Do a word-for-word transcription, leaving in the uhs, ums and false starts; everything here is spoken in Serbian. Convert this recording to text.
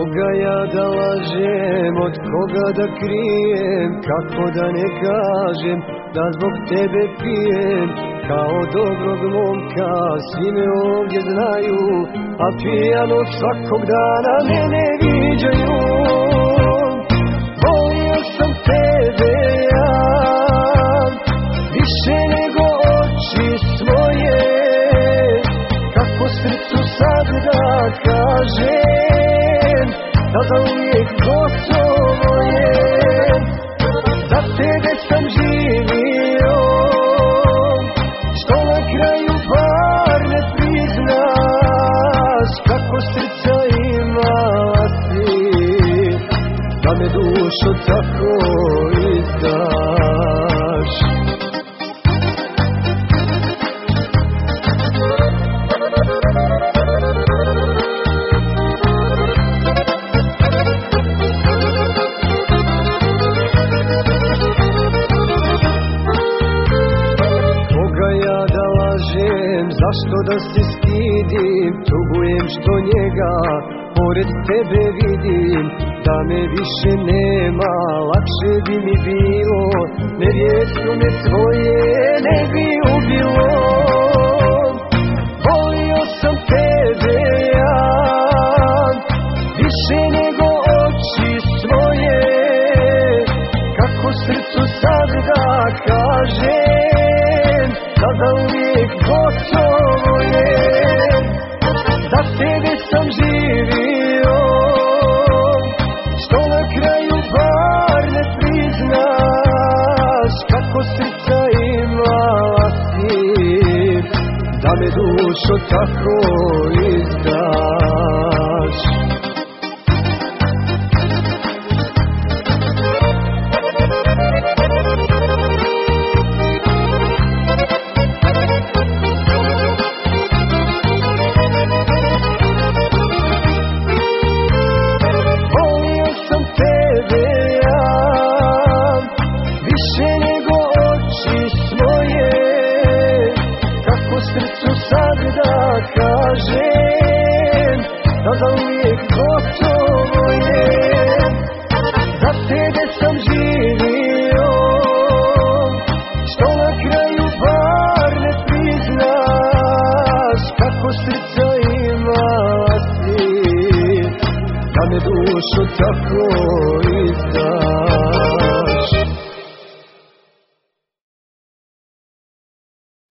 Koga ja da lažem, od koga da krijem, kako da ne kažem da zbog tebe pijem. Kao dobrog momka svi me ovdje znaju, a pijano svakog dana mene viđaju. Volio sam tebe ja, više nego oči svoje, kako srcu sad da kažem, da zauvijek gotovo je. Za tebe sam živio, što na kraju bar ne priznaš, kako srca imala si, da me dušo tako izdaš. Zašto da se stidim, tugujem što njega pored tebe vidim. Da me više nema, lakše bi mi bilo, nevjestume tvoje ne bi ubilo. Volio sam tebe ja, više nego oči svoje, kako srcu sad da kažem, da zauvijek gotovo je. Za tebe sam živio, što na kraju bar ne priznaš, kako srca imala si, da me dušo tako izdaš. Kažem, da zauvijek gotovo je. Za tebe sam živio, što na kraju bar ne priznaš, kako srca imala si, da me dušo tako